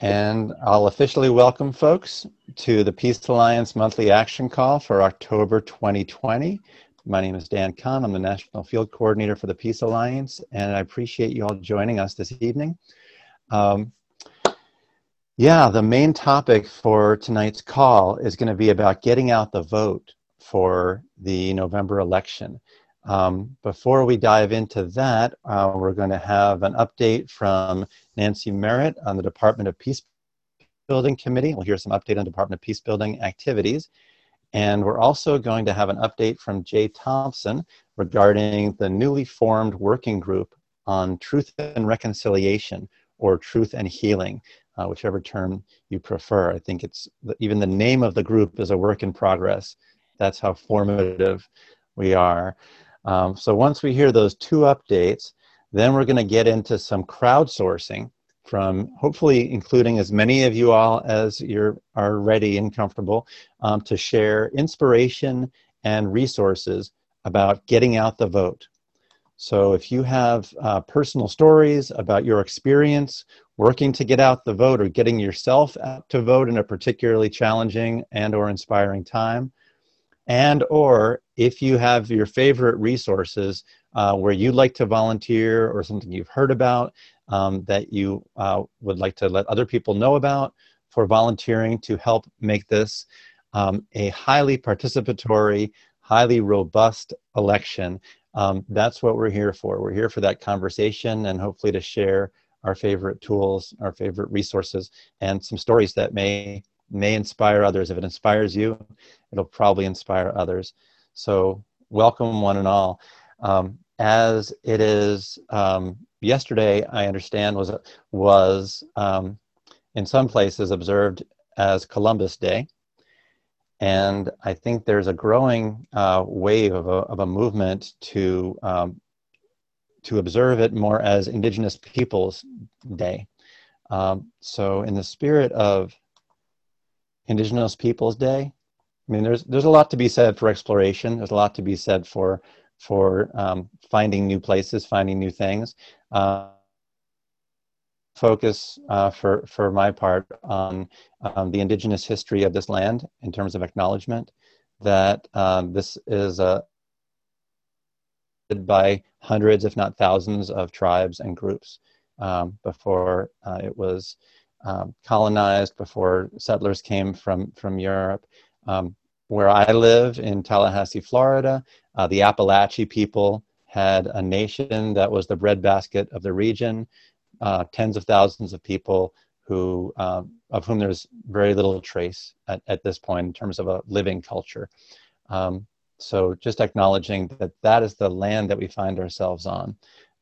And I'll officially welcome folks to the Peace Alliance Monthly Action Call for October 2020. My name is Dan Kahn. I'm the National Field Coordinator for the Peace Alliance, and I appreciate you all joining us this evening. The main topic for tonight's call is going to be about getting out the vote for the November election. Before we dive into that, we're going to have an update from Nancy Merritt on the Department of Peace Building Committee. We'll hear some update on Department of Peace Building activities. And we're also going to have an update from Jay Thompson regarding the newly formed working group on truth and reconciliation, or truth and healing, whichever term you prefer. I think even the name of the group is a work in progress. That's how formative we are. So once we hear those two updates, then we're going to get into some crowdsourcing from hopefully including as many of you all as are ready and comfortable to share inspiration and resources about getting out the vote. So if you have personal stories about your experience working to get out the vote or getting yourself out to vote in a particularly challenging and or inspiring time, and or if you have your favorite resources where you'd like to volunteer or something you've heard about that you would like to let other people know about for volunteering to help make this a highly participatory, highly robust election, that's what we're here for. We're here for that conversation and hopefully to share our favorite tools, our favorite resources, and some stories that may inspire others. If it inspires you, it'll probably inspire others. So welcome one and all. As it is yesterday, I understand was in some places observed as Columbus Day. And I think there's a growing wave of a movement to observe it more as Indigenous Peoples Day. So in the spirit of Indigenous Peoples Day, I mean, there's a lot to be said for exploration. There's a lot to be said for finding new places, finding new things. Focus for my part on the indigenous history of this land in terms of acknowledgement that this is by hundreds, if not thousands, of tribes and groups before it was colonized, before settlers came from Europe. Where I live in Tallahassee, Florida, the Appalachian people had a nation that was the breadbasket of the region. Tens of thousands of people who, of whom there's very little trace at this point in terms of a living culture. So just acknowledging that that is the land that we find ourselves on.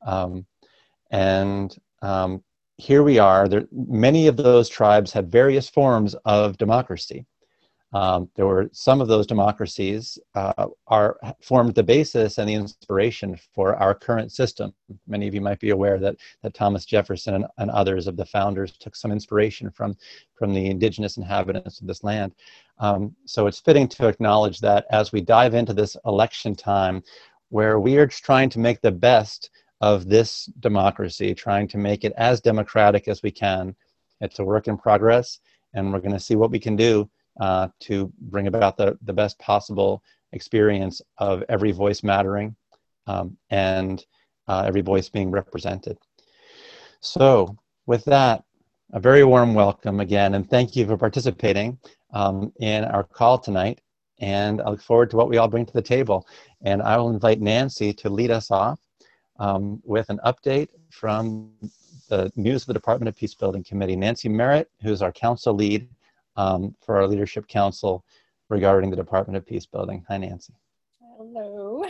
Here we are. Many of those tribes had various forms of democracy. There were some of those democracies formed the basis and the inspiration for our current system. Many of you might be aware that Thomas Jefferson and others of the founders took some inspiration from the indigenous inhabitants of this land. So it's fitting to acknowledge that as we dive into this election time, where we are trying to make the best of this democracy, trying to make it as democratic as we can. It's a work in progress, and we're going to see what we can do to bring about the best possible experience of every voice mattering and every voice being represented. So with that, a very warm welcome again, and thank you for participating in our call tonight. And I look forward to what we all bring to the table. And I will invite Nancy to lead us off with an update from the news of the Department of Peace Building Committee. Nancy Merritt, who's our council lead for our Leadership Council regarding the Department of Peace Building. Hi, Nancy. Hello.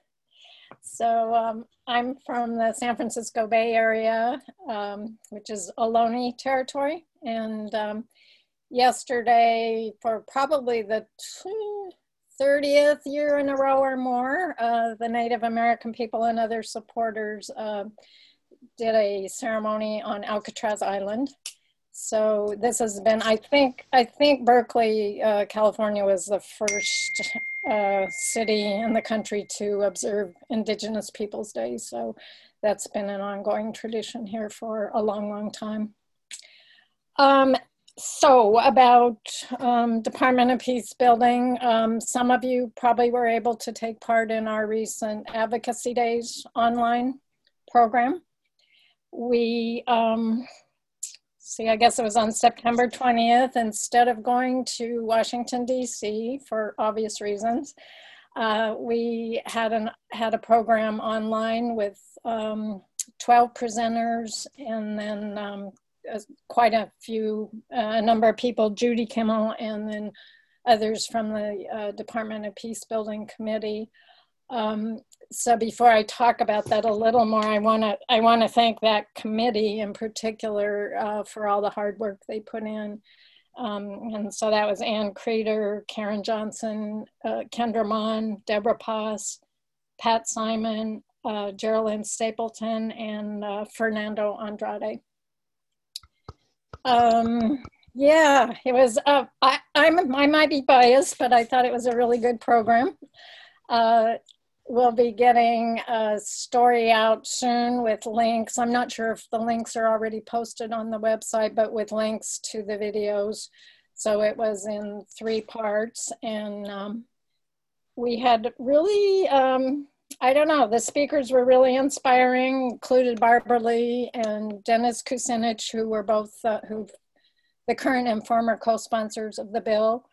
So I'm from the San Francisco Bay Area, which is Ohlone territory. And yesterday, for probably the 30th year in a row or more, the Native American people and other supporters did a ceremony on Alcatraz Island. So this has been, I think Berkeley, California was the first city in the country to observe Indigenous Peoples Day. So that's been an ongoing tradition here for a long, long time. Um, so about Department of Peace Building, some of you probably were able to take part in our recent Advocacy Days online program. We, I guess it was on September 20th, instead of going to Washington, D.C. for obvious reasons, we had a program online with 12 presenters, and then quite a number of people, Judy Kimmel, and then others from the Department of Peace Building Committee. So before I talk about that a little more, I want to thank that committee in particular for all the hard work they put in. And so that was Ann Creeder, Karen Johnson, Kendra Mon, Deborah Poss, Pat Simon, Geraldine Stapleton, and Fernando Andrade. Yeah, it was, I might be biased, but I thought it was a really good program. We'll be getting a story out soon with links. I'm not sure if the links are already posted on the website, but with links to the videos. So it was in 3 parts, and we had really, I don't know, the speakers were really inspiring, included Barbara Lee and Dennis Kucinich, who were both the current and former co-sponsors of the bill.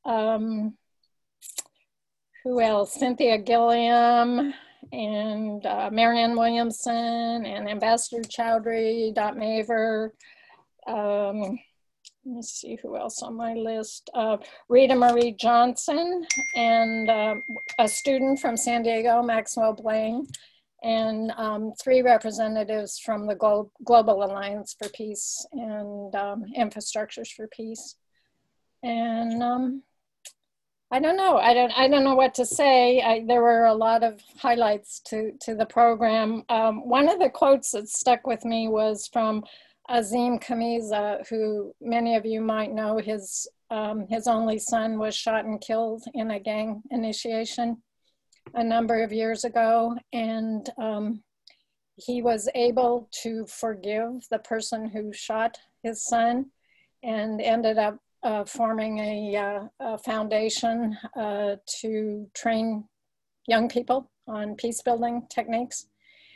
Who else? Cynthia Gilliam and Marianne Williamson and Ambassador Chowdhury, Dot Maver. Let me see who else on my list. Rita Marie Johnson and a student from San Diego, Maxwell Blaine, and 3 representatives from the Global Alliance for Peace and Infrastructures for Peace. And I don't know. I don't know what to say. There were a lot of highlights to the program. One of the quotes that stuck with me was from Azim Khamiza, who many of you might know. His only son was shot and killed in a gang initiation a number of years ago, and he was able to forgive the person who shot his son, and ended up forming a foundation to train young people on peace building techniques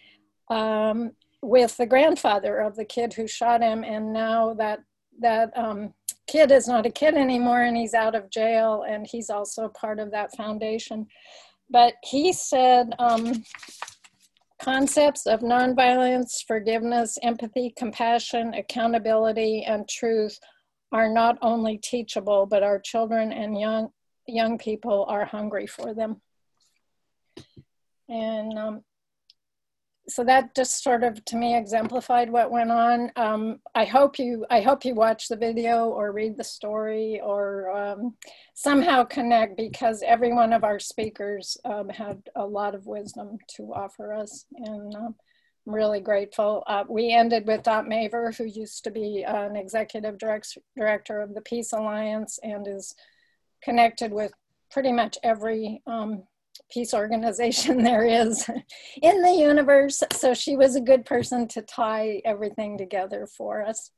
with the grandfather of the kid who shot him. And now that kid is not a kid anymore, and he's out of jail, and he's also part of that foundation. But he said concepts of nonviolence, forgiveness, empathy, compassion, accountability, and truth are not only teachable, but our children and young people are hungry for them. And so that just sort of, to me, exemplified what went on. I hope you watch the video or read the story or somehow connect, because every one of our speakers had a lot of wisdom to offer us, and I'm really grateful. We ended with Dot Maver, who used to be an executive director of the Peace Alliance and is connected with pretty much every peace organization there is in the universe. So she was a good person to tie everything together for us.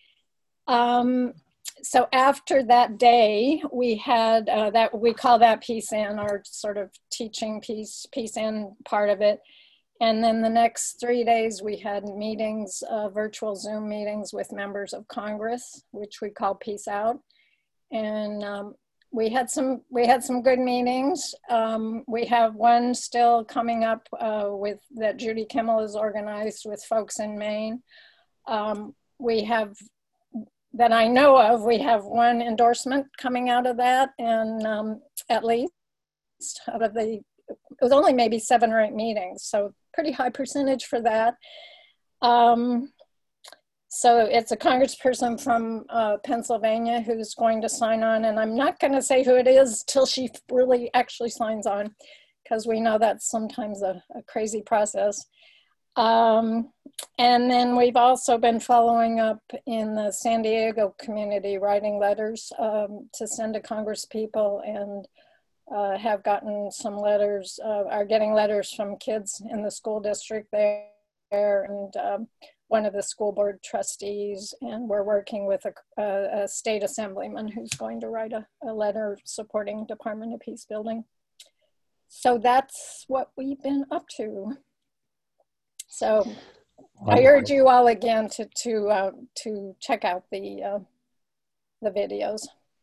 So after that day, we had we call that Peace In, our sort of teaching Peace In part of it. And then the next 3 days, we had meetings, virtual Zoom meetings with members of Congress, which we call Peace Out. And we had some good meetings. We have one still coming up that Judy Kimmel has organized with folks in Maine. We have, that I know of, we have one endorsement coming out of that, and at least out of it was only maybe 7 or 8 meetings, so pretty high percentage for that. So it's a congressperson from Pennsylvania who's going to sign on, and I'm not going to say who it is till she really actually signs on, because we know that's sometimes a crazy process. And then we've also been following up in the San Diego community, writing letters to send to Congress people, and have gotten some letters, are getting letters from kids in the school district there, and one of the school board trustees, and we're working with a state assemblyman who's going to write a letter supporting Department of Peace Building. So that's what we've been up to. So I urge you all again to check out the videos.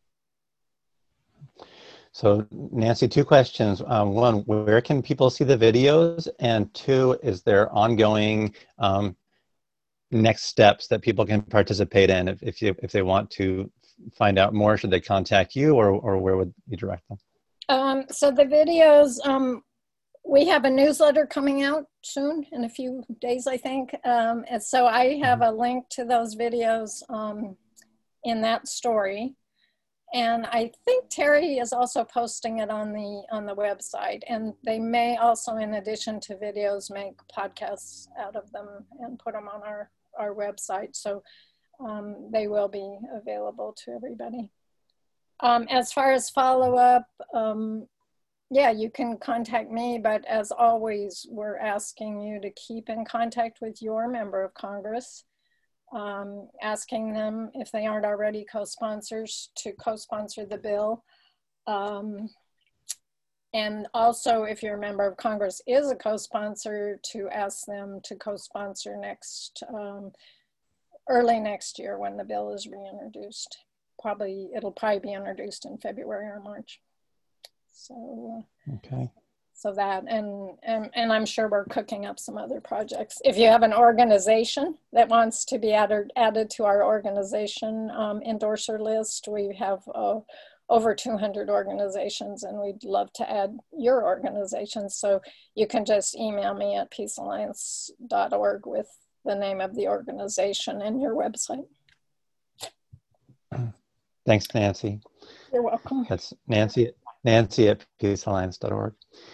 So Nancy, two questions. One, where can people see the videos? And two, is there ongoing next steps that people can participate in if they want to find out more? Should they contact you, or where would you direct them? So the videos, we have a newsletter coming out soon in a few days, I think. And so I have a link to those videos in that story. And I think Terry is also posting it on the website. And they may also, in addition to videos, make podcasts out of them and put them on our website. So they will be available to everybody. As far as follow-up, yeah, you can contact me, but as always, we're asking you to keep in contact with your member of Congress, asking them, if they aren't already co-sponsors, to co-sponsor the bill. And also, if your member of Congress is a co-sponsor, to ask them to co-sponsor early next year when the bill is reintroduced. It'll probably be introduced in February or March. So, okay. So that, and I'm sure we're cooking up some other projects. If you have an organization that wants to be added to our organization endorser list, we have over 200 organizations, and we'd love to add your organization. So you can just email me at peacealliance.org with the name of the organization and your website. Thanks, Nancy. You're welcome. That's Nancy at peacealliance.org.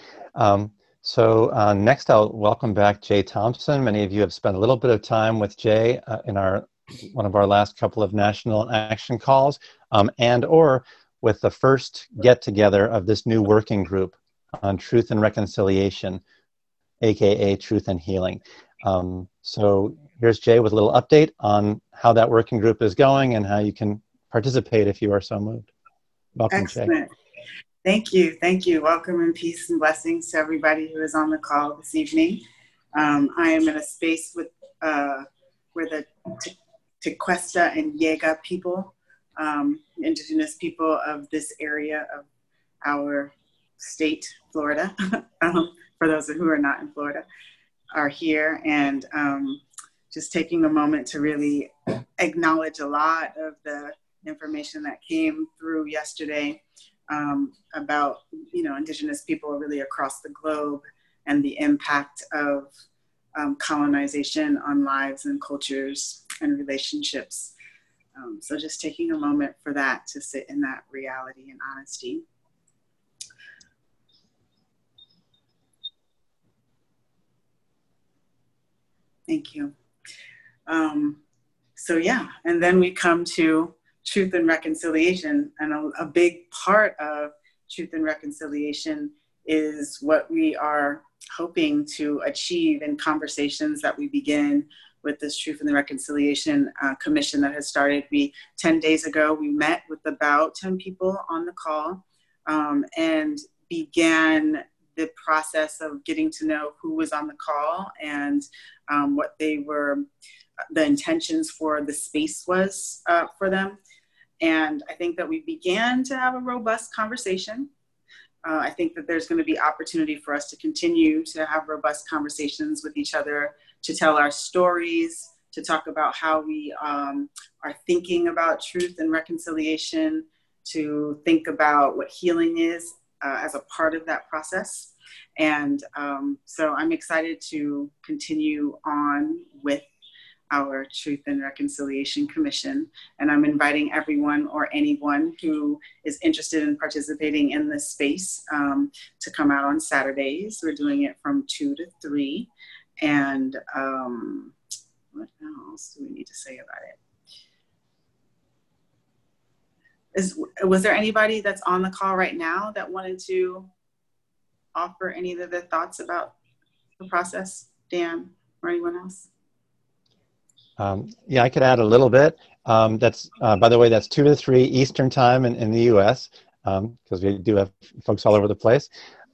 So next I'll welcome back Jay Thompson. Many of you have spent a little bit of time with Jay in one of our last couple of national action calls, and or with the first get-together of this new working group on truth and reconciliation, aka Truth and Healing. So here's Jay with a little update on how that working group is going and how you can participate if you are so moved. Welcome, Excellent. Jay. Thank you. Thank you. Welcome and peace and blessings to everybody who is on the call this evening. I am in a space with where the Tequesta and Yega people, indigenous people of this area of our state, Florida, for those who are not in Florida, are here, and just taking a moment to really acknowledge a lot of the information that came through yesterday about, indigenous people really across the globe and the impact of colonization on lives and cultures and relationships. So just taking a moment for that, to sit in that reality and honesty. Thank you. So yeah, and then we come to truth and reconciliation, and a big part of truth and reconciliation is what we are hoping to achieve in conversations that we begin with this Truth and the Reconciliation Commission that has started. 10 days ago, we met with about 10 people on the call and began the process of getting to know who was on the call and what the intentions for the space was for them. And I think that we began to have a robust conversation. I think that there's going to be opportunity for us to continue to have robust conversations with each other, to tell our stories, to talk about how we are thinking about truth and reconciliation, to think about what healing is as a part of that process. And so I'm excited to continue on with our Truth and Reconciliation Commission. And I'm inviting everyone or anyone who is interested in participating in this space to come out on Saturdays. We're doing it from 2 to 3. And what else do we need to say about it? Was there anybody that's on the call right now that wanted to offer any of their thoughts about the process? Dan or anyone else? Yeah, I could add a little bit. That's by the way, that's 2 to 3 Eastern time in the U.S. Because we do have folks all over the place.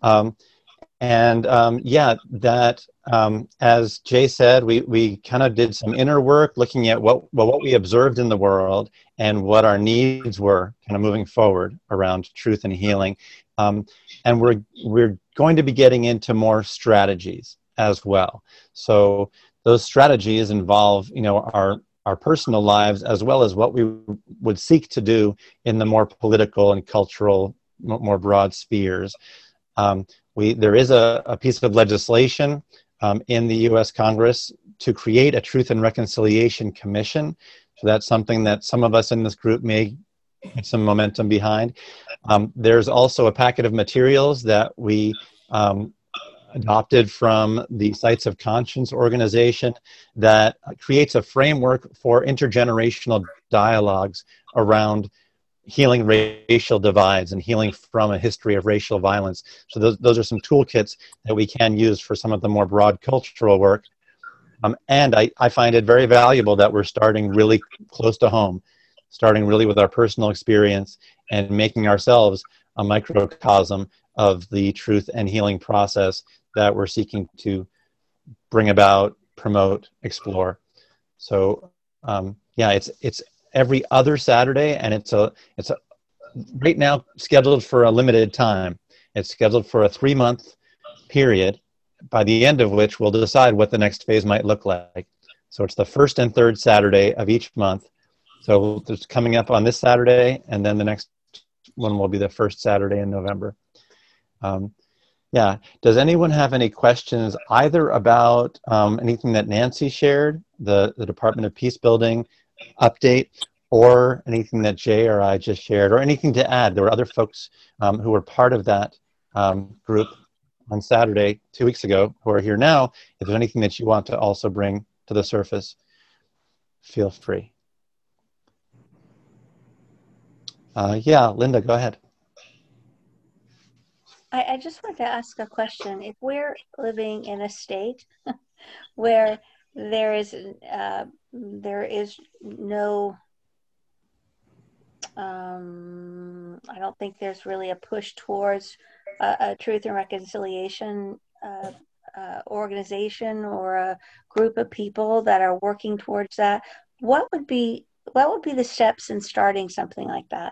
Yeah, that as Jay said, we kind of did some inner work looking at what we observed in the world and what our needs were kind of moving forward around truth and healing. And we're going to be getting into more strategies as well. So those strategies involve, our personal lives as well as what we would seek to do in the more political and cultural, more broad spheres. There is a piece of legislation in the U.S. Congress to create a Truth and Reconciliation Commission. So that's something that some of us in this group may get some momentum behind. There's also a packet of materials that we adopted from the Sites of Conscience organization that creates a framework for intergenerational dialogues around healing racial divides and healing from a history of racial violence. So those are some toolkits that we can use for some of the more broad cultural work. And I find it very valuable that we're starting really close to home, starting really with our personal experience and making ourselves a microcosm of the truth and healing process that we're seeking to bring about, promote, explore. So yeah, it's every other Saturday, and it's right now scheduled for a limited time. It's scheduled for a 3-month period, by the end of which we'll decide what the next phase might look like. So it's the first and third Saturday of each month. So it's coming up on this Saturday, and then the next one will be the first Saturday in November. Yeah, does anyone have any questions either about anything that Nancy shared, the Department of Peace Building update, or anything that Jay or I just shared, or anything to add? There were other folks who were part of that group on Saturday 2 weeks ago who are here now. If there's anything that you want to also bring to the surface, feel free. Yeah, Linda, go ahead. I just wanted to ask a question. If we're living in a state where there is no, I don't think there's really a push towards a Truth and Reconciliation organization or a group of people that are working towards that, what would be the steps in starting something like that?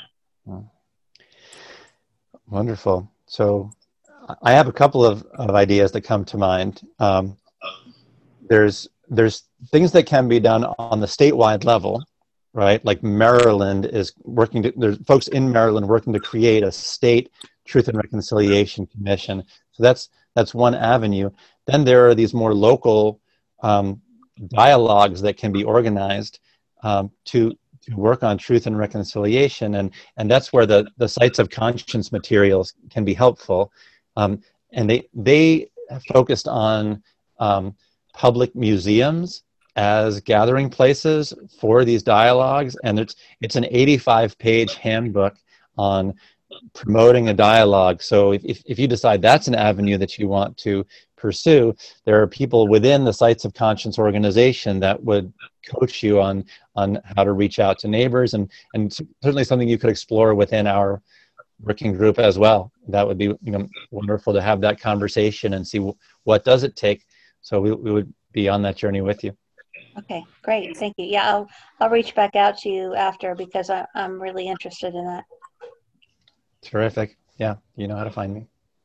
Wonderful. So I have a couple of ideas that come to mind. There's things that can be done on the statewide level, right? Like Maryland is working there's folks in Maryland working to create a state Truth and Reconciliation Commission. So that's one avenue. Then there are these more local dialogues that can be organized to work on truth and reconciliation, and that's where the Sites of Conscience materials can be helpful. And they focused on public museums as gathering places for these dialogues, and it's an 85-page handbook on promoting a dialogue. So if you decide that's an avenue that you want to pursue, there are people within the Sites of Conscience organization that would coach you on how to reach out to neighbors, and certainly something you could explore within our working group as well. That would be wonderful to have that conversation and see what does it take. So we would be on that journey with you. Okay, great, thank you. Yeah, I'll reach back out to you after, because I'm really interested in that. Terrific. Yeah, you know how to find me.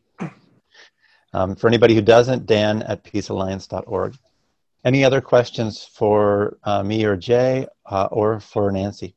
For anybody who doesn't, dan@peacealliance.org. Any other questions for me or Jay or for Nancy?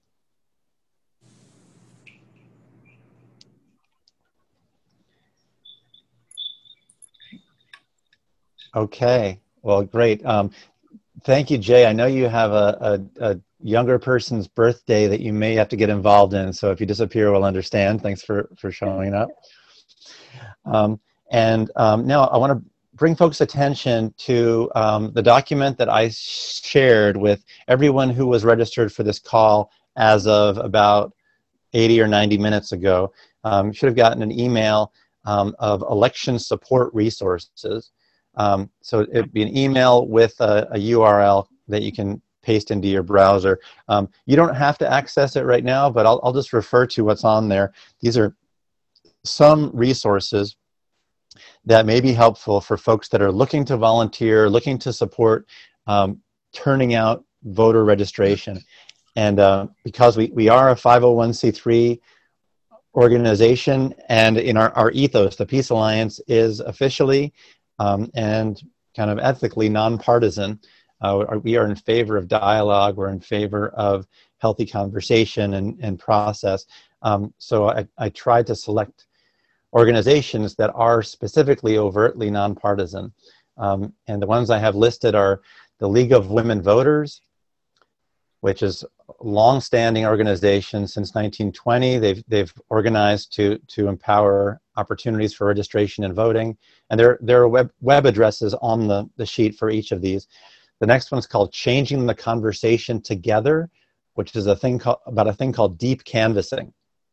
Okay, well, great. Thank you, Jay. I know you have a younger person's birthday that you may have to get involved in, so if you disappear, we'll understand. Thanks for showing up. Now I want to bring folks' attention to the document that I shared with everyone who was registered for this call as of about 80 or 90 minutes ago. You should have gotten an email of election support resources. So it'd be an email with a URL that you can paste into your browser. You don't have to access it right now, but I'll just refer to what's on there. These are some resources that may be helpful for folks that are looking to volunteer, looking to support turning out voter registration. And because we are a 501c3 organization, and in our ethos, the Peace Alliance is officially and kind of ethically nonpartisan. We are in favor of dialogue. We're in favor of healthy conversation and process. So I tried to select organizations that are specifically overtly nonpartisan. And the ones I have listed are the League of Women Voters, which is a long-standing organization since 1920. They've organized to empower opportunities for registration and voting. And there are web addresses on the sheet for each of these. The next one's called Changing the Conversation Together, which is about a thing called deep canvassing.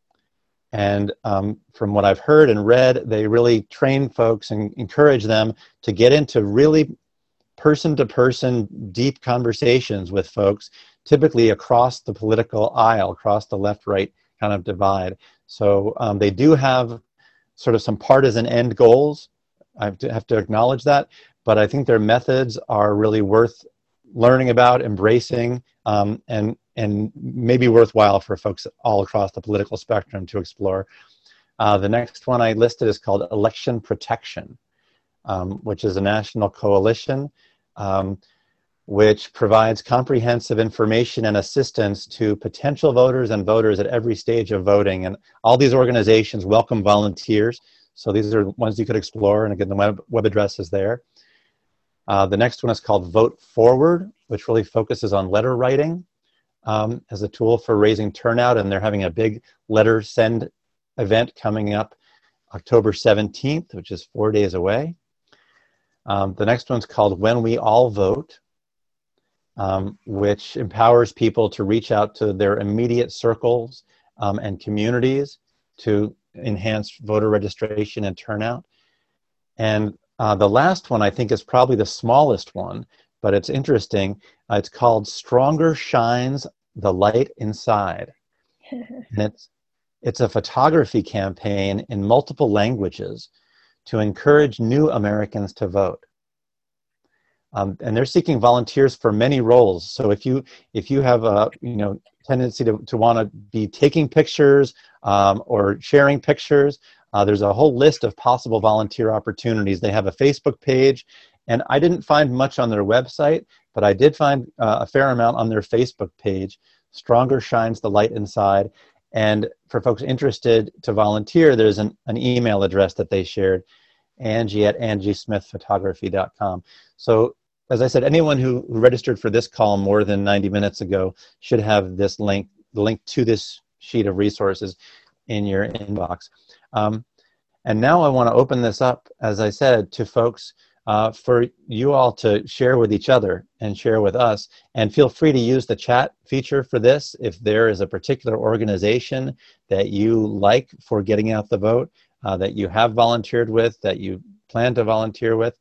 And from what I've heard and read, they really train folks and encourage them to get into really person-to-person deep conversations with folks, typically across the political aisle, across the left-right kind of divide. So they do have sort of some partisan end goals. I have to acknowledge that, but I think their methods are really worth learning about, embracing, and maybe worthwhile for folks all across the political spectrum to explore. The next one I listed is called Election Protection, which is a national coalition which provides comprehensive information and assistance to potential voters and voters at every stage of voting. And all these organizations welcome volunteers. So these are ones you could explore, and again, the web address is there. The next one is called Vote Forward, which really focuses on letter writing as a tool for raising turnout, and they're having a big letter send event coming up October 17th, which is 4 days away. The next one's called When We All Vote, which empowers people to reach out to their immediate circles and communities to enhance voter registration and turnout. And the last one I think is probably the smallest one, but it's interesting. It's called Stronger Shines the Light Inside. And it's a photography campaign in multiple languages to encourage new Americans to vote. And they're seeking volunteers for many roles. So if you have a tendency to want to be taking pictures or sharing pictures, there's a whole list of possible volunteer opportunities. They have a Facebook page, and I didn't find much on their website, but I did find a fair amount on their Facebook page. Stronger Shines the Light Inside. And for folks interested to volunteer, there's an email address that they shared, Angie@angiesmithphotography.com. So as I said, anyone who registered for this call more than 90 minutes ago should have this link, the link to this sheet of resources in your inbox. And now I want to open this up, as I said, to folks for you all to share with each other and share with us. And feel free to use the chat feature for this if there is a particular organization that you like for getting out the vote, that you have volunteered with, that you plan to volunteer with.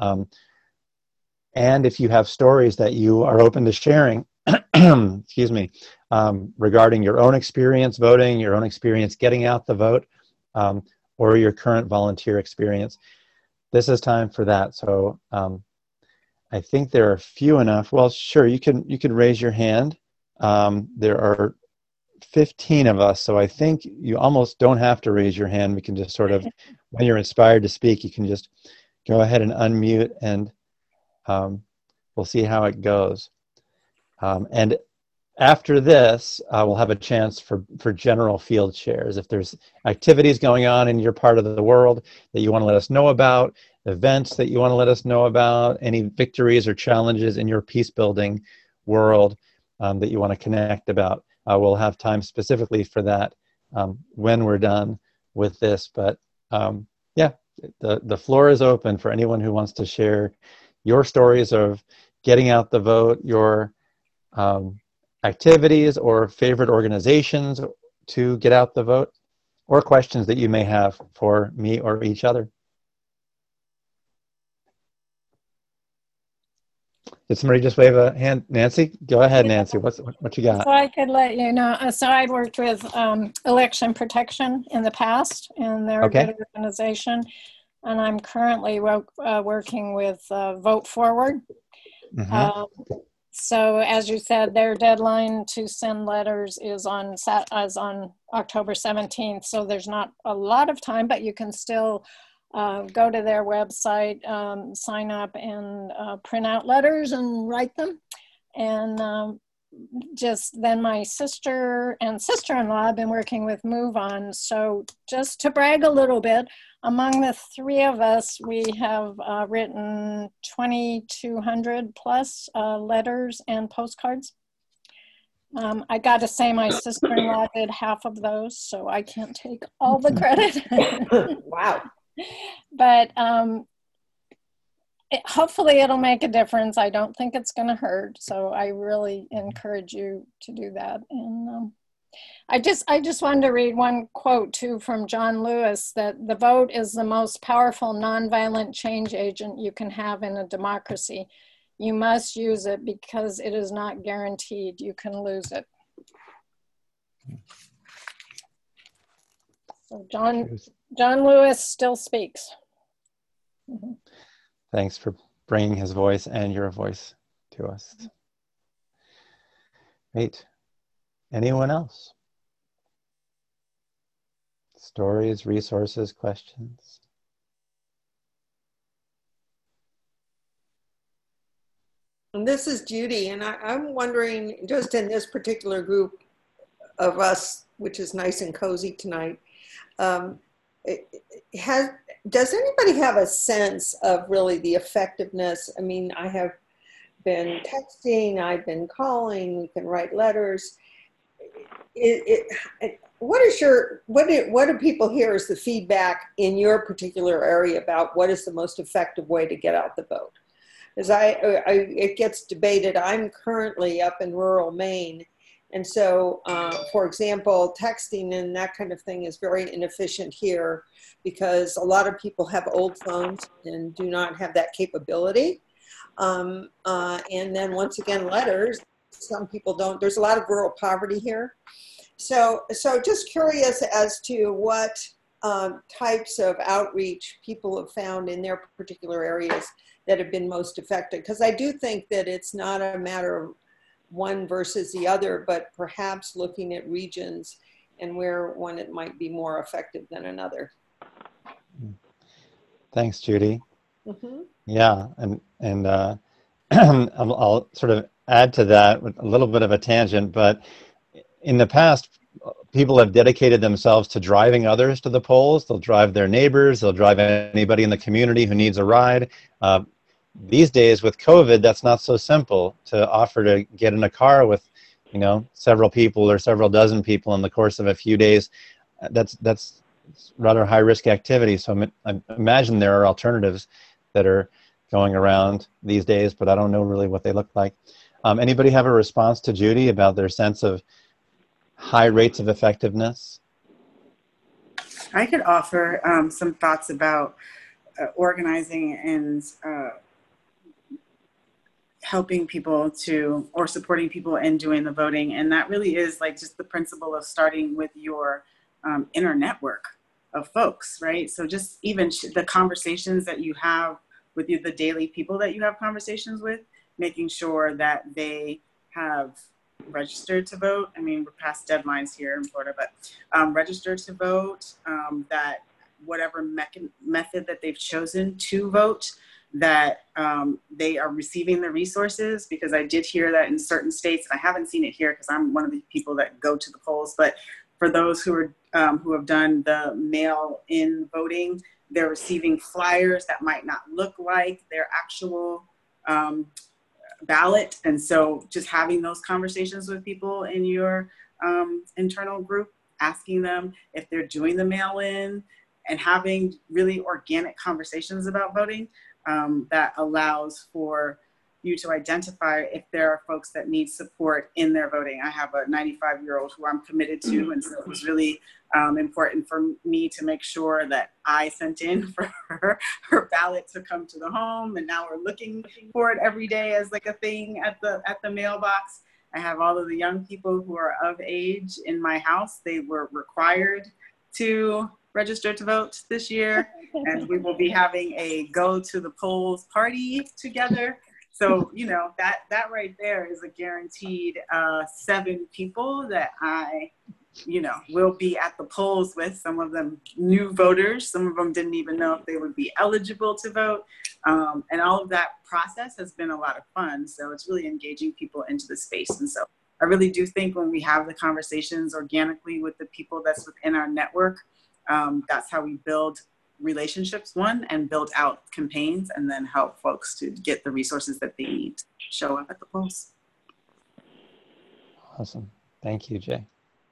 And if you have stories that you are open to sharing, excuse me, regarding your own experience voting, your own experience getting out the vote, or your current volunteer experience, this is time for that. So I think there are few enough. Well, sure, you can raise your hand. There are 15 of us, so I think you almost don't have to raise your hand. We can just sort of, when you're inspired to speak, you can just go ahead and unmute, and we'll see how it goes. And after this, we'll have a chance for general field shares. If there's activities going on in your part of the world that you want to let us know about, events that you want to let us know about, any victories or challenges in your peace building world that you want to connect about, we'll have time specifically for that when we're done with this. But yeah, the floor is open for anyone who wants to share your stories of getting out the vote, your activities or favorite organizations to get out the vote, or questions that you may have for me or each other. Did somebody just wave a hand? Nancy, go ahead, Yeah. Nancy. What you got? So I could let you know. So I'd worked with Election Protection in the past, and they're a Okay. good organization. And I'm currently working with Vote Forward. Mm-hmm. So as you said, their deadline to send letters is on October 17th. So there's not a lot of time, but you can still go to their website, sign up, and print out letters and write them. And just then my sister and sister-in-law have been working with Move On. So just to brag a little bit, among the three of us, we have written 2,200 plus letters and postcards. I got to say my sister-in-law did half of those, so I can't take all the credit. Wow. But hopefully it'll make a difference. I don't think it's going to hurt. So I really encourage you to do that. And I just wanted to read one quote too from John Lewis, that the vote is the most powerful nonviolent change agent you can have in a democracy. You must use it because it is not guaranteed you can lose it. So John Lewis still speaks. Mm-hmm. Thanks for bringing his voice and your voice to us. Great. Anyone else? Stories, resources, questions? And this is Judy, and I'm wondering, just in this particular group of us, which is nice and cozy tonight, does anybody have a sense of really the effectiveness? I mean, I have been texting, I've been calling, we can write letters. What do people hear as the feedback in your particular area about what is the most effective way to get out the vote? As it gets debated. I'm currently up in rural Maine. And so, for example, texting and that kind of thing is very inefficient here because a lot of people have old phones and do not have that capability. And then once again, letters, some people don't. There's a lot of rural poverty here. So just curious as to what types of outreach people have found in their particular areas that have been most effective. Because I do think that it's not a matter of one versus the other, but perhaps looking at regions and where one it might be more effective than another. Thanks, Judy. Mm-hmm. Yeah, and I'll sort of add to that with a little bit of a tangent, but in the past, people have dedicated themselves to driving others to the polls. They'll drive their neighbors, they'll drive anybody in the community who needs a ride. These days with COVID, that's not so simple to offer to get in a car with, several people or several dozen people in the course of a few days. That's rather high risk activity. So I imagine there are alternatives that are going around these days, but I don't know really what they look like. Anybody have a response to Judy about their sense of high rates of effectiveness? I could offer some thoughts about organizing and helping people or supporting people in doing the voting. And that really is like just the principle of starting with your inner network of folks, right? So just even the conversations that you have with the daily people that you have conversations with, making sure that they have registered to vote. I mean, we're past deadlines here in Florida, but registered to vote, that whatever method that they've chosen to vote, that they are receiving the resources, because I did hear that in certain states. I haven't seen it here because I'm one of the people that go to the polls, but for those who have done the mail-in voting, they're receiving flyers that might not look like their actual ballot. And so just having those conversations with people in your internal group, asking them if they're doing the mail-in, and having really organic conversations about voting, that allows for you to identify if there are folks that need support in their voting. I have a 95-year-old who I'm committed to, and so it was really important for me to make sure that I sent in for her ballot to come to the home, and now we're looking for it every day as like a thing at the mailbox. I have all of the young people who are of age in my house. They were required to register to vote this year, and we will be having a go to the polls party together. So, you know, that right there is a guaranteed 7 people that I, you know, will be at the polls with. Some of them new voters, some of them didn't even know if they would be eligible to vote. And all of that process has been a lot of fun. So it's really engaging people into the space. And so I really do think when we have the conversations organically with the people that's within our network, that's how we build relationships, one, and build out campaigns, and then help folks to get the resources that they need to show up at the polls. Awesome. Thank you, Jay.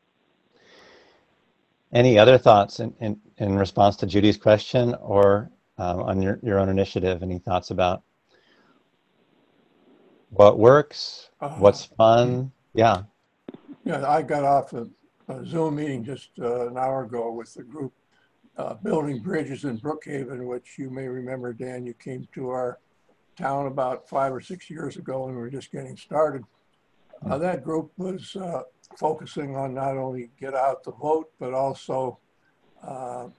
Any other thoughts in response to Judy's question, or on your own initiative? Any thoughts about what works, what's fun? Yeah. Yeah, I got off a Zoom meeting just an hour ago with the group Building Bridges in Brookhaven, which you may remember, Dan, you came to our town about 5 or 6 years ago and we were just getting started. That group was focusing on not only get out the vote, but also what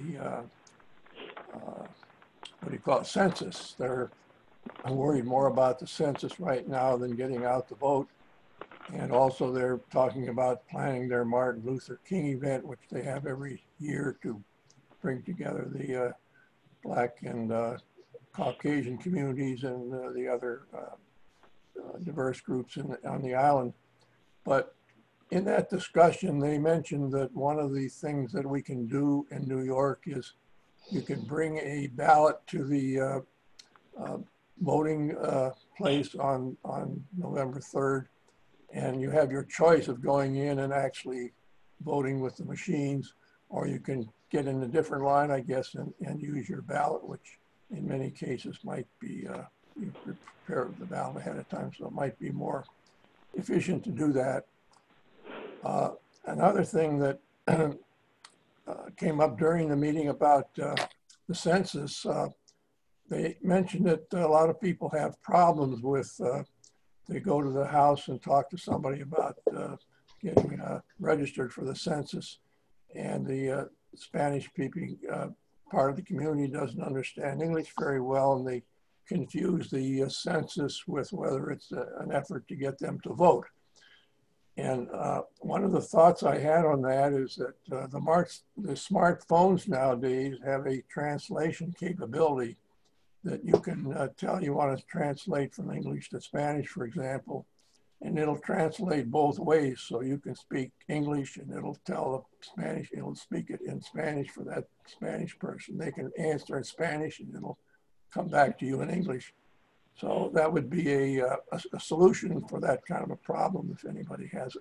do you call it, census. They're worried more about the census right now than getting out the vote. And also they're talking about planning their Martin Luther King event, which they have every year to bring together the Black and Caucasian communities and the other diverse groups on the island. But in that discussion, they mentioned that one of the things that we can do in New York is you can bring a ballot to the voting place on November 3rd, and you have your choice of going in and actually voting with the machines, or you can get in a different line, I guess, and use your ballot, which in many cases might be, you prepare the ballot ahead of time, so it might be more efficient to do that. Another thing that came up during the meeting about the census, they mentioned that a lot of people have problems with, they go to the house and talk to somebody about getting registered for the census, and the Spanish-speaking part of the community doesn't understand English very well, and they confuse the census with whether it's an effort to get them to vote. And one of the thoughts I had on that is that the smartphones nowadays have a translation capability that you can tell you want to translate from English to Spanish, for example, and it'll translate both ways. So you can speak English and it'll tell the Spanish, it'll speak it in Spanish for that Spanish person. They can answer in Spanish and it'll come back to you in English. So that would be a solution for that kind of a problem if anybody has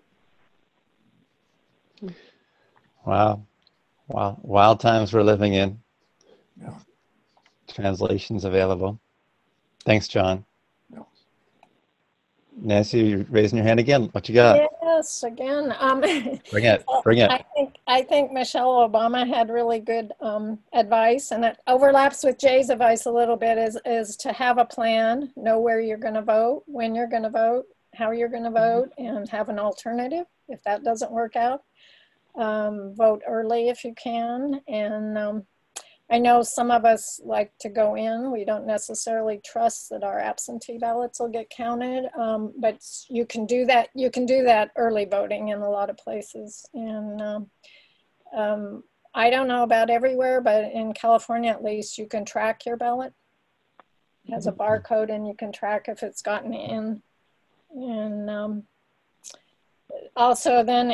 it. Wow. Wow. Wild times we're living in. Yeah. Translations available. Thanks, John. Yeah. Nancy, you're raising your hand again. What you got? Yes, again. Bring it. Bring it. I think Michelle Obama had really good advice, and it overlaps with Jay's advice a little bit, is to have a plan, know where you're going to vote, when you're going to vote, how you're going to vote, and have an alternative if that doesn't work out. Vote early if you can. And I know some of us like to go in. We don't necessarily trust that our absentee ballots will get counted, but you can do that. You can do that early voting in a lot of places. And I don't know about everywhere, but in California at least, you can track your ballot. It has a barcode and you can track if it's gotten in. And also then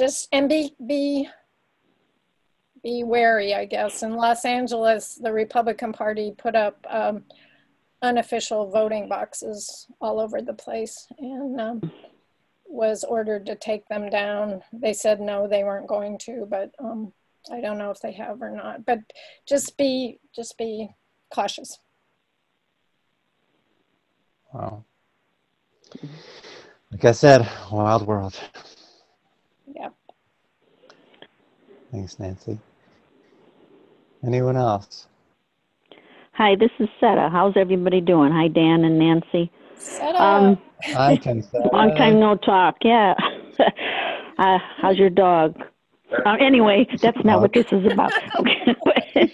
be wary, I guess. In Los Angeles, the Republican Party put up unofficial voting boxes all over the place and was ordered to take them down. They said no, they weren't going to, but I don't know if they have or not. But just be cautious. Wow. Like I said, wild world. Yep. Thanks, Nancy. Anyone else? Hi, this is Seta. How's everybody doing? Hi, Dan and Nancy. Seta. Hi, Consetta. Long time no talk. Yeah. How's your dog? Anyway, that's not what this is about. Okay.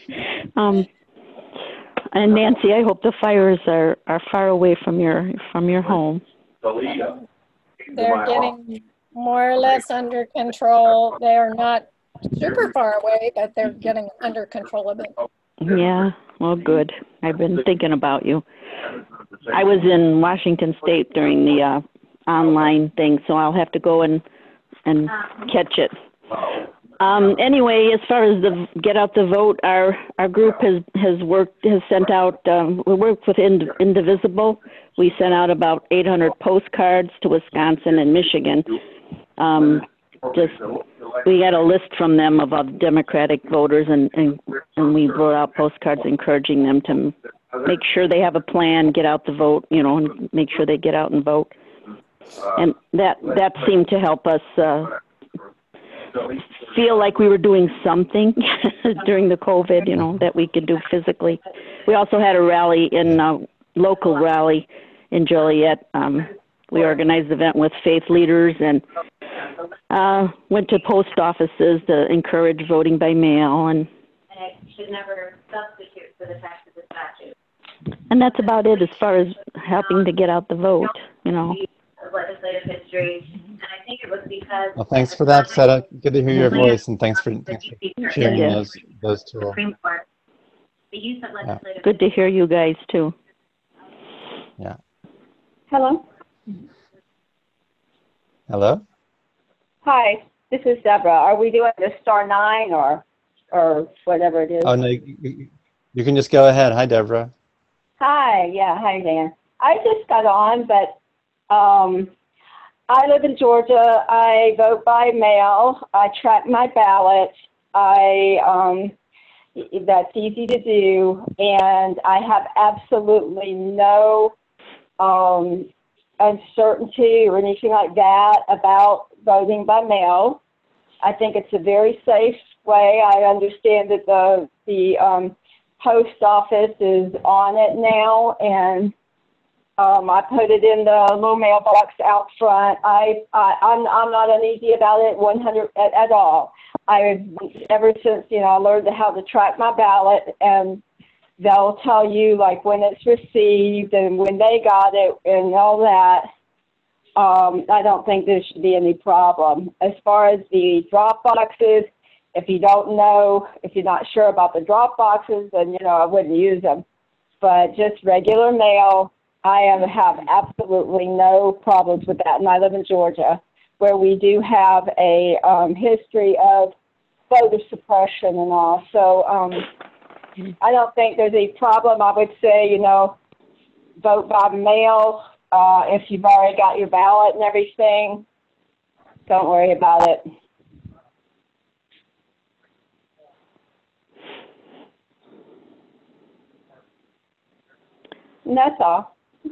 And Nancy, I hope the fires are far away from your home. They're getting more or less under control. They are not super far away, but they're getting under control a bit. Yeah, well, good. I've been thinking about you. I was in Washington State during the online thing, so I'll have to go and catch it. Anyway, as far as the get out the vote, our group has sent out, we worked with Indivisible. We sent out about 800 postcards to Wisconsin and Michigan. We got a list from them of all the Democratic voters, and we wrote out postcards encouraging them to make sure they have a plan, get out the vote, and make sure they get out and vote. And that seemed to help us feel like we were doing something during the COVID, that we could do physically. We also had a rally local rally in Joliet. We organized an event with faith leaders and went to post offices to encourage voting by mail. And it should never substitute for the fact of the statute. And that's about it as far as helping to get out the vote, Legislative history, and I think it was because. Well, thanks for that, Seta. Good to hear your voice, and thanks for sharing those tools. Supreme Court. The use of legislative. Good to hear you guys too. Yeah. Hello. Hello. Hi, this is Deborah. Are we doing the *9 or whatever it is? Oh no, you can just go ahead. Hi, Deborah. Hi, yeah, hi Dan. I just got on, but I live in Georgia. I vote by mail. I track my ballot. That's easy to do, and I have absolutely no uncertainty or anything like that about voting by mail. I think it's a very safe way. I understand that the post office is on it now, and I put it in the little mailbox out front. I'm not uneasy about it 100 at all. Ever since I learned how to track my ballot, and they'll tell you like when it's received and when they got it and all that. I don't think there should be any problem. As far as the drop boxes, if you don't know, if you're not sure about the drop boxes, then I wouldn't use them. But just regular mail, I have absolutely no problems with that. And I live in Georgia, where we do have a history of voter suppression and all. So I don't think there's a problem. I would say, vote by mail. If you've already got your ballot and everything, don't worry about it. And that's all.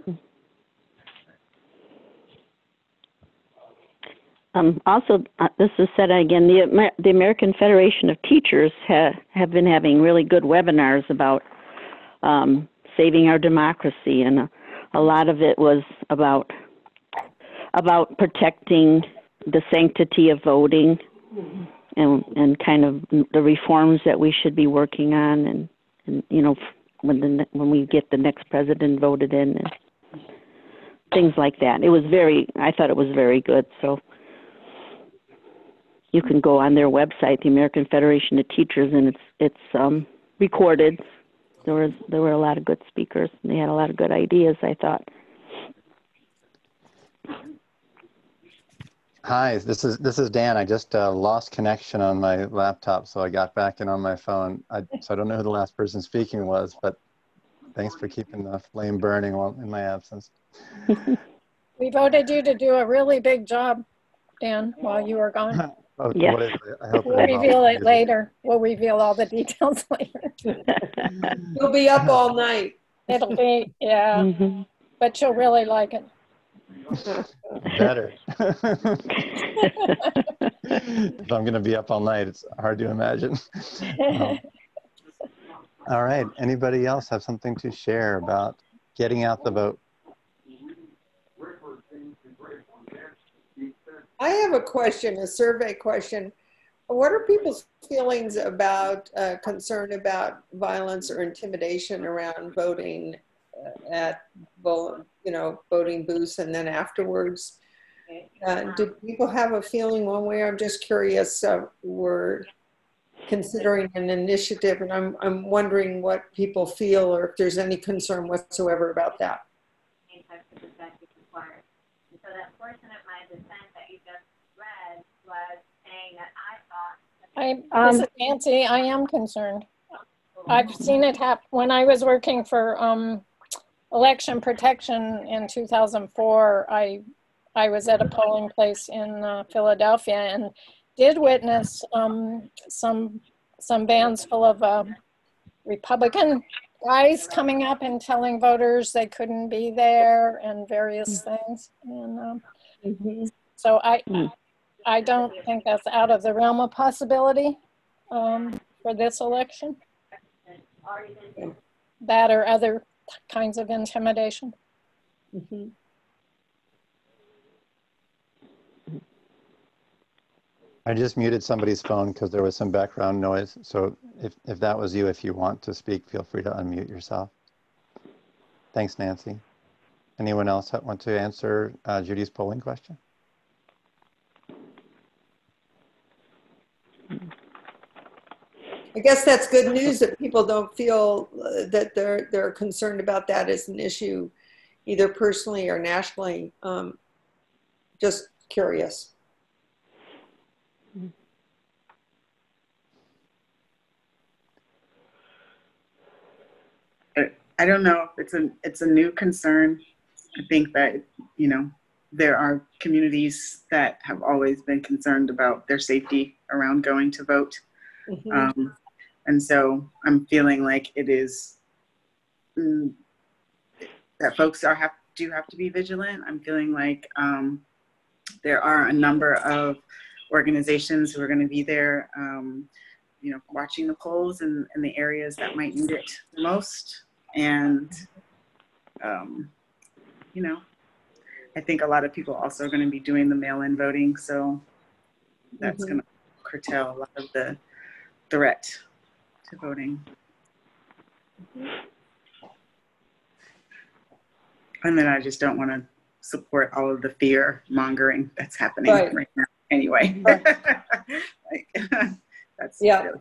Also, this is Seta again. The American Federation of Teachers have been having really good webinars about saving our democracy, and a lot of it was about protecting the sanctity of voting, and kind of the reforms that we should be working on, and when we get the next president voted in, and things like that. I thought it was very good. So you can go on their website, the American Federation of Teachers, and it's recorded. There were a lot of good speakers, and they had a lot of good ideas, I thought. Hi, this is Dan. I just lost connection on my laptop, so I got back in on my phone. So I don't know who the last person speaking was, but thanks for keeping the flame burning while in my absence. We voted you to do a really big job, Dan, while you were gone. Oh, Yeah. what is it? I hope We'll reveal it later. We'll reveal all the details later. You'll be up all night. It'll be, yeah. Mm-hmm. but you'll really like it. Better. If I'm going to be up all night, it's hard to imagine. All right. Anybody else have something to share about getting out the vote? I have a question, a survey question. What are people's feelings about concern about violence or intimidation around voting at, voting booths and then afterwards? Do people have a feeling one way? I'm just curious. We're considering an initiative, and I'm wondering what people feel or if there's any concern whatsoever about that. So that portion of my dissent that you just read was saying that I thought. This is Nancy. I am concerned. I've seen it happen when I was working for election protection in 2004. I was at a polling place in Philadelphia and did witness some vans full of Republican guys coming up and telling voters they couldn't be there and various things. And so I don't think that's out of the realm of possibility for this election. That or other kinds of intimidation. I just muted somebody's phone because there was some background noise. So if that was you, if you want to speak, feel free to unmute yourself. Thanks, Nancy. Anyone else want to answer Judy's polling question? I guess that's good news that people don't feel that they're concerned about that as an issue, either personally or nationally. Just curious. I don't know if it's a new concern. I think that, there are communities that have always been concerned about their safety around going to vote. And so I'm feeling like it is that folks do have to be vigilant. I'm feeling like there are a number of organizations who are going to be there, watching the polls in the areas that might need it the most. And, I think a lot of people also are going to be doing the mail-in voting. So that's going to curtail a lot of the threat to voting. And then I just don't want to support all of the fear mongering that's happening right now anyway. That's really,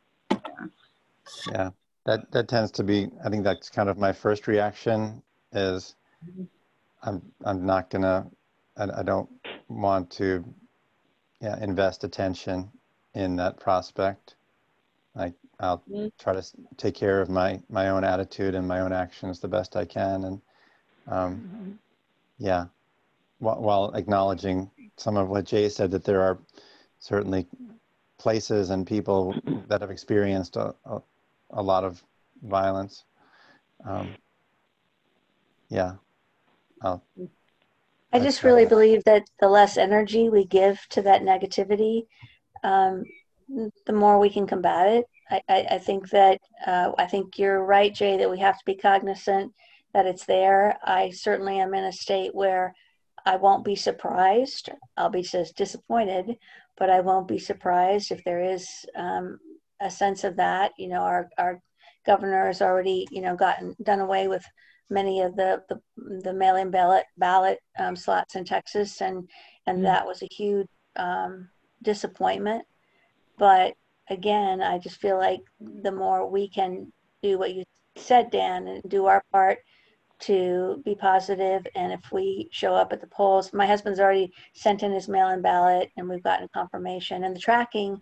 yeah. That tends to be, I think that's kind of my first reaction is I'm not gonna, I don't want to invest attention in that prospect. I'll try to take care of my own attitude and my own actions the best I can. And while acknowledging some of what Jay said, that there are certainly places and people that have experienced a lot of violence. I just really believe that the less energy we give to that negativity, the more we can combat it. I think that I think you're right, Jay, that we have to be cognizant that it's there. I certainly am in a state where I won't be surprised. I'll be just disappointed, but I won't be surprised if there is a sense of that. Our governor has already, done away with many of the mail-in ballot slots in Texas, and that was a huge disappointment. But again, I just feel like the more we can do what you said, Dan, and do our part to be positive, and if we show up at the polls, my husband's already sent in his mail-in ballot, and we've gotten confirmation, and the tracking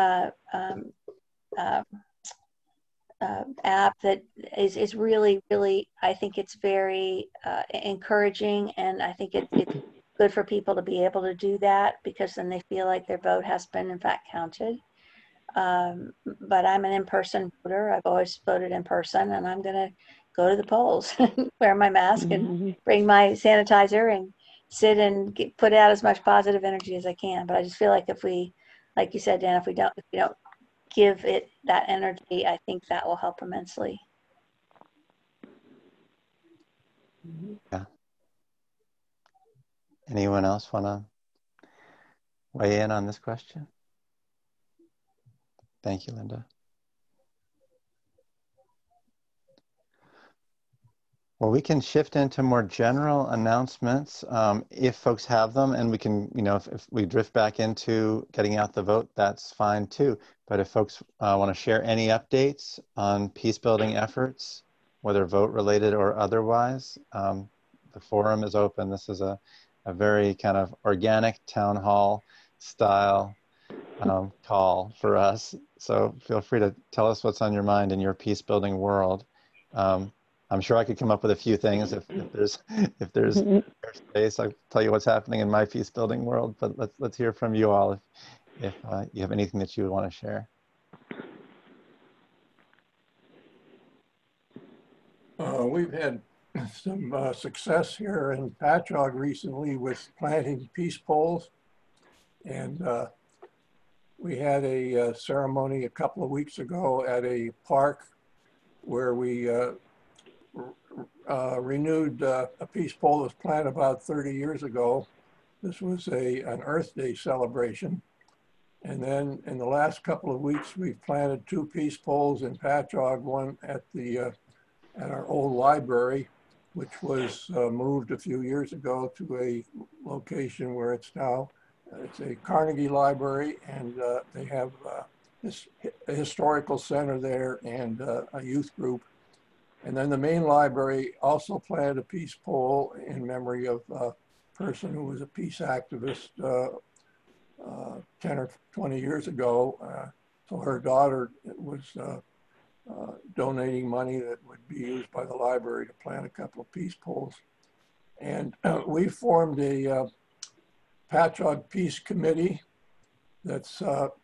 app that is really, really, I think it's very encouraging, and I think it's good for people to be able to do that, because then they feel like their vote has been in fact counted. But I'm an in-person voter. I've always voted in person, and I'm going to go to the polls, wear my mask and bring my sanitizer and sit and put out as much positive energy as I can. But I just feel like if we, like you said, Dan, if we don't give it that energy, I think that will help immensely. Yeah. Anyone else want to weigh in on this question? Thank you, Linda. Well, we can shift into more general announcements if folks have them, and we can, if we drift back into getting out the vote, that's fine too. But if folks want to share any updates on peace building efforts, whether vote related or otherwise, the forum is open. This is a very kind of organic town hall style call for us. So feel free to tell us what's on your mind in your peace building world. I'm sure I could come up with a few things if there's space. I'll tell you what's happening in my peace building world, but let's hear from you all if you have anything that you would want to share. We've had some success here in Patchogue recently with planting peace poles, and we had a ceremony a couple of weeks ago at a park where we renewed a peace pole that was planted about 30 years ago. This was an Earth Day celebration. And then in the last couple of weeks, we've planted 2 peace poles in Patchogue, one at our old library, which was moved a few years ago to a location where it's now, it's a Carnegie Library, and they have a historical center there and a youth group. And then the main library also planted a peace pole in memory of a person who was a peace activist 10 or 20 years ago. So her daughter was donating money that would be used by the library to plant a couple of peace poles. And we formed a Patchogue Peace Committee that's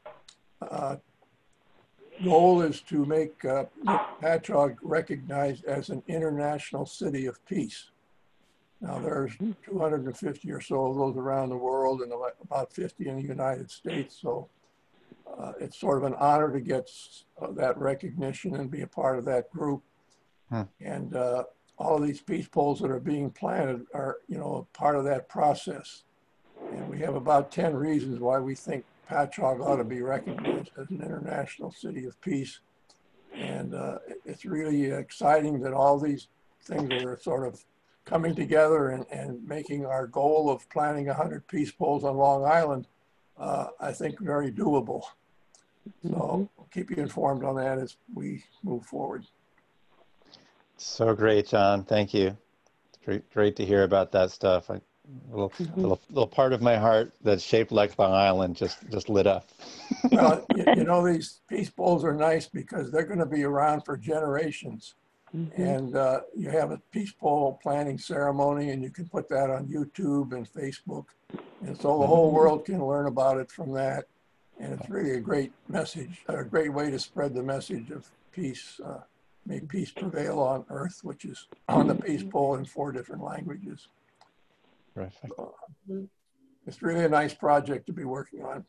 goal is to make Patchogue recognized as an international city of peace. Now there's 250 or so of those around the world and about 50 in the United States. So it's sort of an honor to get that recognition and be a part of that group. And all of these peace poles that are being planted are, part of that process. And we have about 10 reasons why we think Patchogue ought to be recognized as an international city of peace. And it's really exciting that all these things are sort of coming together and making our goal of planting 100 peace poles on Long Island, I think, very doable. So we'll keep you informed on that as we move forward. So great, John. Thank you. Great to hear about that stuff. A little part of my heart that's shaped like Long Island just lit up. Well, these peace poles are nice because they're going to be around for generations. And you have a peace pole planting ceremony, and you can put that on YouTube and Facebook. And so the whole world can learn about it from that. And it's really a great message, a great way to spread the message of peace. May peace prevail on earth, which is on the peace pole in 4 different languages. Terrific. It's really a nice project to be working on.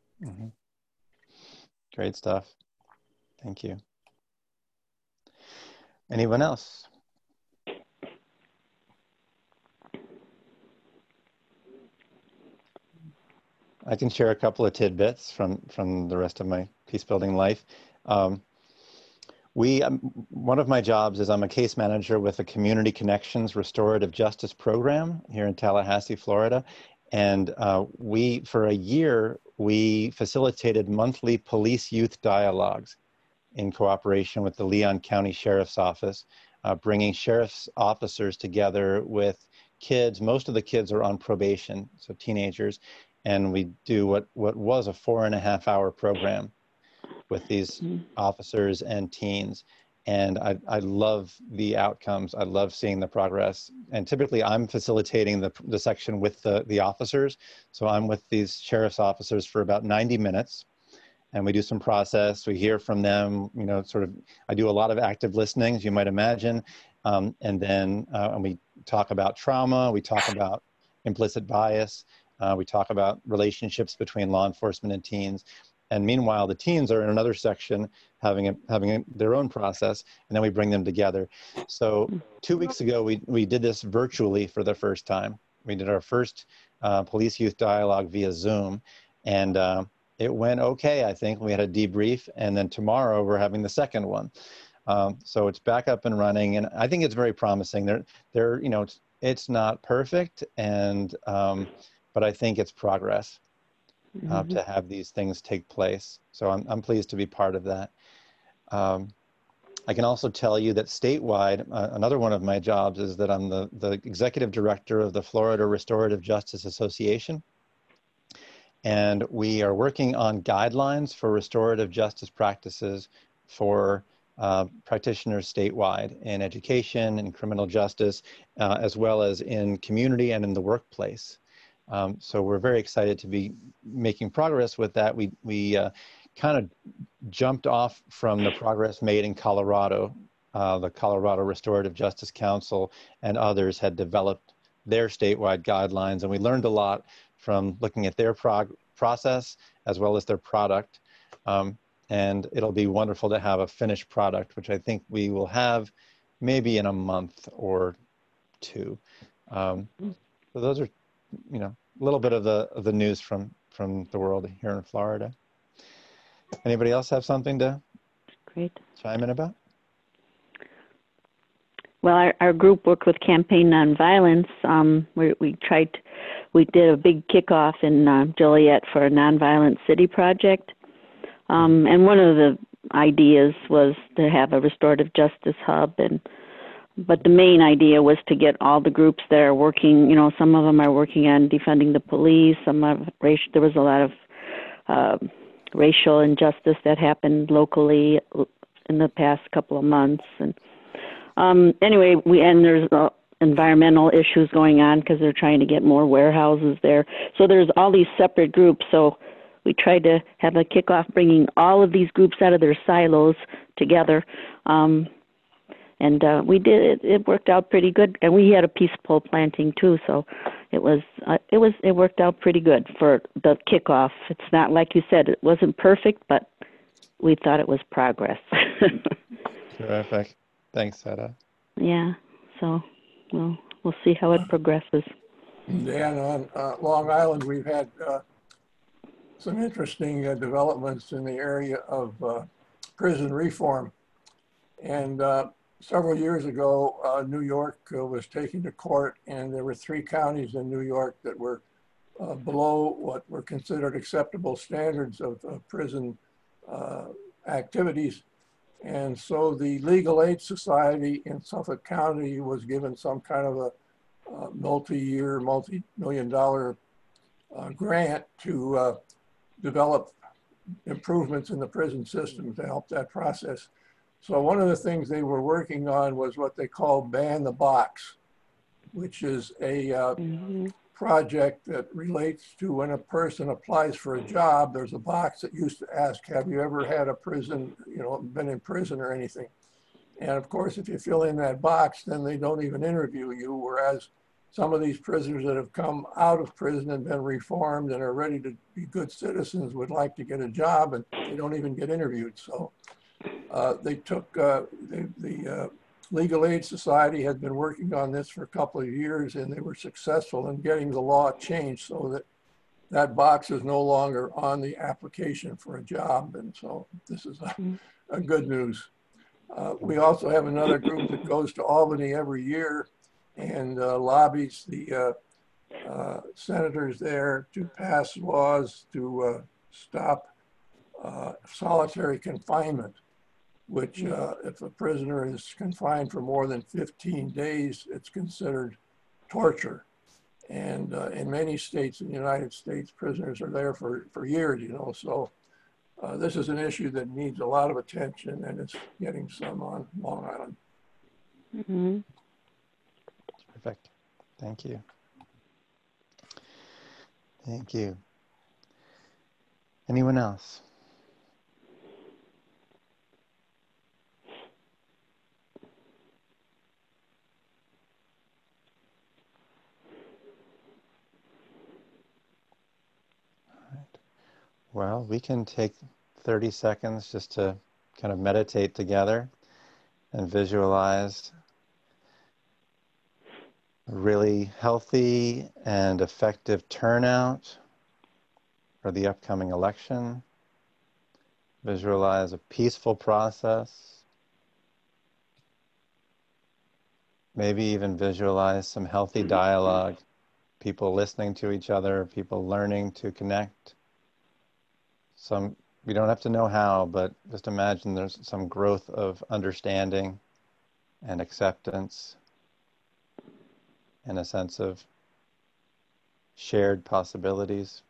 Great stuff. Thank you. Anyone else? I can share a couple of tidbits from the rest of my peace building life. One of my jobs is I'm a case manager with the Community Connections Restorative Justice Program here in Tallahassee, Florida. And for a year, we facilitated monthly police youth dialogues in cooperation with the Leon County Sheriff's Office, bringing sheriff's officers together with kids. Most of the kids are on probation, so teenagers. And we do what was a 4.5-hour program with these officers and teens. And I love the outcomes. I love seeing the progress. And typically I'm facilitating the section with the officers. So I'm with these sheriff's officers for about 90 minutes. And we do some process, we hear from them, I do a lot of active listening, as you might imagine. And then and we talk about trauma, we talk about implicit bias, we talk about relationships between law enforcement and teens. And meanwhile, the teens are in another section having their own process, and then we bring them together. So 2 weeks ago, we did this virtually for the first time. We did our first police youth dialogue via Zoom, and it went okay, I think. We had a debrief, and then tomorrow we're having the second one. So it's back up and running, and I think it's very promising. You know, it's not perfect, and but I think it's progress. To have these things take place. So I'm pleased to be part of that. I can also tell you that statewide, another one of my jobs is that I'm the executive director of the Florida Restorative Justice Association. And we are working on guidelines for restorative justice practices for practitioners statewide in education and criminal justice, as well as in community and in the workplace. So we're very excited to be making progress with that. We kind of jumped off from the progress made in Colorado. The Colorado Restorative Justice Council and others had developed their statewide guidelines, and we learned a lot from looking at their process as well as their product. And it'll be wonderful to have a finished product, which I think we will have maybe in a month or two. So those are, you know, a little bit of the news from the world here in Florida. Anybody else have something to chime in about? Well, our group worked with Campaign Nonviolence. We did a big kickoff in Joliet for a nonviolent city project. And one of the ideas was to have a restorative justice hub, but the main idea was to get all the groups that are working, you know, some of them are working on defunding the police, there was a lot of racial injustice that happened locally in the past couple of months. And anyway, there's environmental issues going on because they're trying to get more warehouses there. So there's all these separate groups. So we tried to have a kickoff bringing all of these groups out of their silos together. And we did it. It worked out pretty good, and we had a peaceful planting too. So it worked out pretty good for the kickoff. It's not like you said; it wasn't perfect, but we thought it was progress. Terrific. Thanks, Hedda. Yeah. So we'll see how it progresses. Dan, on Long Island, we've had some interesting developments in the area of prison reform, and several years ago, New York was taken to court, and there were 3 counties in New York that were below what were considered acceptable standards of prison activities. And so the Legal Aid Society in Suffolk County was given some kind of a multi-year, multi-million-dollar grant to develop improvements in the prison system to help that process. So one of the things they were working on was what they call Ban the Box, which is a project that relates to when a person applies for a job. There's a box that used to ask, have you ever had a prison, been in prison or anything? And of course, if you fill in that box, then they don't even interview you. Whereas some of these prisoners that have come out of prison and been reformed and are ready to be good citizens would like to get a job, and they don't even get interviewed. So they took the Legal Aid Society had been working on this for a couple of years, and they were successful in getting the law changed so that that box is no longer on the application for a job. And so this is a good news. We also have another group that goes to Albany every year and lobbies the senators there to pass laws to stop solitary confinement, which if a prisoner is confined for more than 15 days, it's considered torture. And in many states in the United States, prisoners are there for years, so this is an issue that needs a lot of attention, and it's getting some on Long Island. Mm-hmm. Perfect. Thank you. Thank you. Anyone else? Well, we can take 30 seconds just to kind of meditate together and visualize a really healthy and effective turnout for the upcoming election. Visualize a peaceful process. Maybe even visualize some healthy dialogue, people listening to each other, people learning to connect. We don't have to know how, but just imagine there's some growth of understanding and acceptance and a sense of shared possibilities.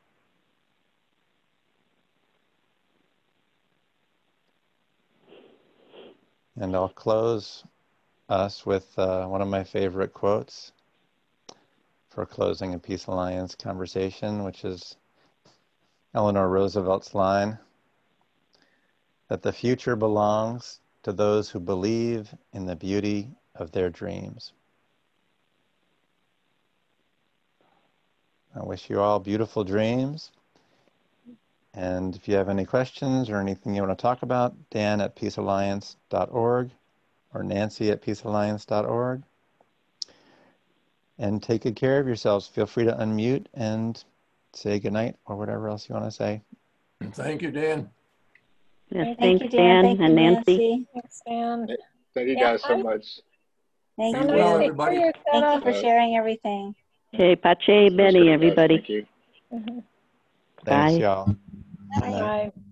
And I'll close us with one of my favorite quotes for closing a Peace Alliance conversation, which is Eleanor Roosevelt's line, that the future belongs to those who believe in the beauty of their dreams. I wish you all beautiful dreams. And if you have any questions or anything you want to talk about, dan@peacealliance.org or nancy@peacealliance.org. And take good care of yourselves. Feel free to unmute and say goodnight or whatever else you want to say. Thank you, Dan. Yes, Thank you, Dan. Thank you, and Nancy. Nancy. Thanks, Dan. Thank you guys so much. Thank Be you. well, Nice to everybody. hear your Thank you setup. for sharing everything. Okay, Pache, Benny, everybody. Thank you. Mhm. Thanks, Bye. y'all. Good Bye. night. Bye.